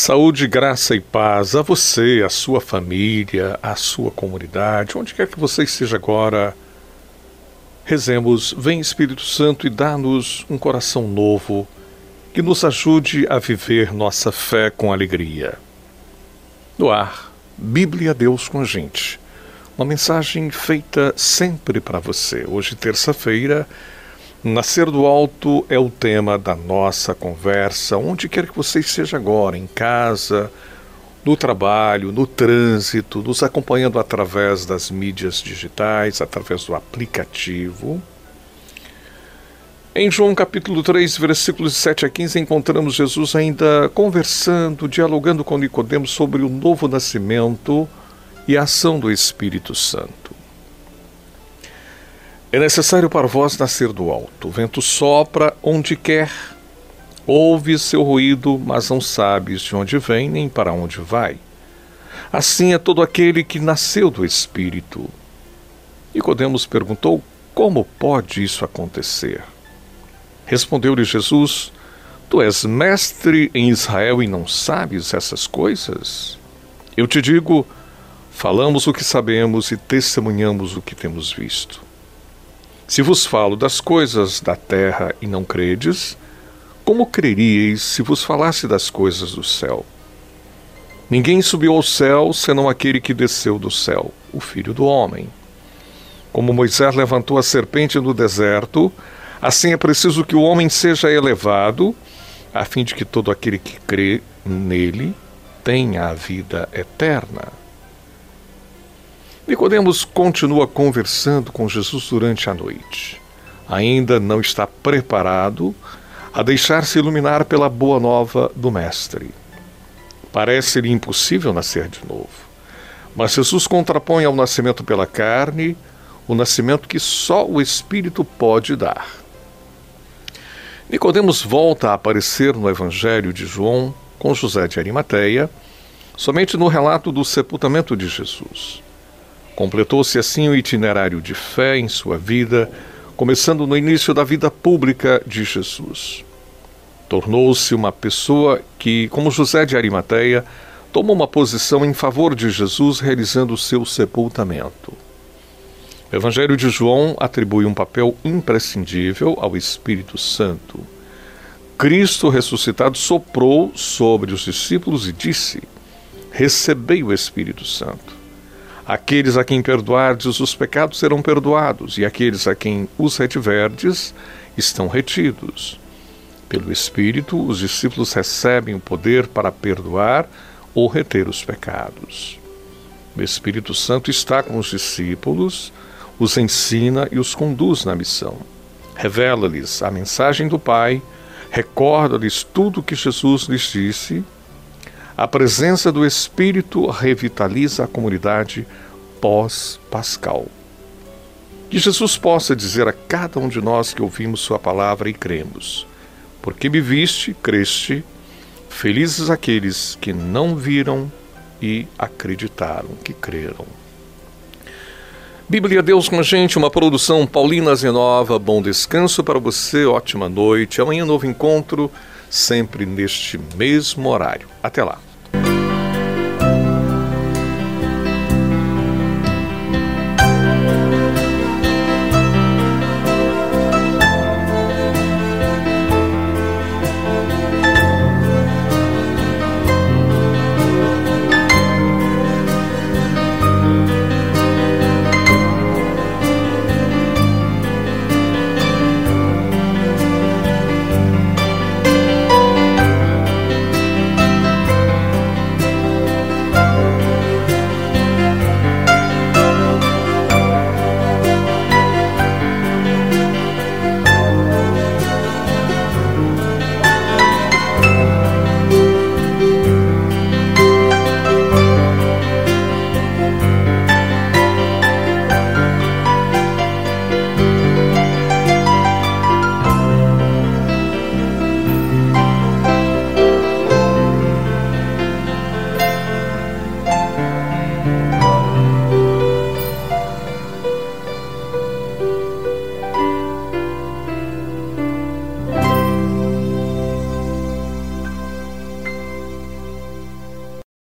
Saúde, graça e paz a você, a sua família, a sua comunidade, onde quer que você esteja agora. Rezemos, vem Espírito Santo e dá-nos um coração novo que nos ajude a viver nossa fé com alegria. No ar, Bíblia Deus com a gente. Uma mensagem feita sempre para você. Hoje, terça-feira, Nascer do Alto é o tema da nossa conversa, onde quer que você esteja agora, em casa, no trabalho, no trânsito, nos acompanhando através das mídias digitais, através do aplicativo. Em João capítulo 3, versículos 7 a 15, encontramos Jesus ainda conversando, dialogando com Nicodemos sobre o novo nascimento e a ação do Espírito Santo. É necessário para vós nascer do alto. O vento sopra onde quer. Ouves seu ruído, mas não sabes de onde vem nem para onde vai. Assim é todo aquele que nasceu do Espírito. Nicodemos perguntou: como pode isso acontecer? Respondeu-lhe Jesus: tu és mestre em Israel e não sabes essas coisas? Eu te digo, falamos o que sabemos e testemunhamos o que temos visto. Se vos falo das coisas da terra e não credes, como creríeis se vos falasse das coisas do céu? Ninguém subiu ao céu, senão aquele que desceu do céu, o Filho do Homem. Como Moisés levantou a serpente no deserto, assim é preciso que o homem seja elevado, a fim de que todo aquele que crê nele tenha a vida eterna. Nicodemos continua conversando com Jesus durante a noite. Ainda não está preparado a deixar-se iluminar pela boa nova do Mestre. Parece-lhe impossível nascer de novo. Mas Jesus contrapõe ao nascimento pela carne o nascimento que só o Espírito pode dar. Nicodemos volta a aparecer no Evangelho de João com José de Arimateia, somente no relato do sepultamento de Jesus. Completou-se assim o itinerário de fé em sua vida, começando no início da vida pública de Jesus. Tornou-se uma pessoa que, como José de Arimateia, tomou uma posição em favor de Jesus, realizando o seu sepultamento. O Evangelho de João atribui um papel imprescindível ao Espírito Santo. Cristo ressuscitado soprou sobre os discípulos e disse: recebei o Espírito Santo. Aqueles a quem perdoardes os pecados serão perdoados, e aqueles a quem os retiverdes estão retidos. Pelo Espírito, os discípulos recebem o poder para perdoar ou reter os pecados. O Espírito Santo está com os discípulos, os ensina e os conduz na missão. Revela-lhes a mensagem do Pai, recorda-lhes tudo o que Jesus lhes disse. A presença do Espírito revitaliza a comunidade pós-pascal. Que Jesus possa dizer a cada um de nós que ouvimos sua palavra e cremos: porque me viste, creste, felizes aqueles que não viram e acreditaram, que creram. Bíblia Deus com a gente, uma produção Paulina Zenova. Bom descanso para você, ótima noite. Amanhã novo encontro, sempre neste mesmo horário. Até lá.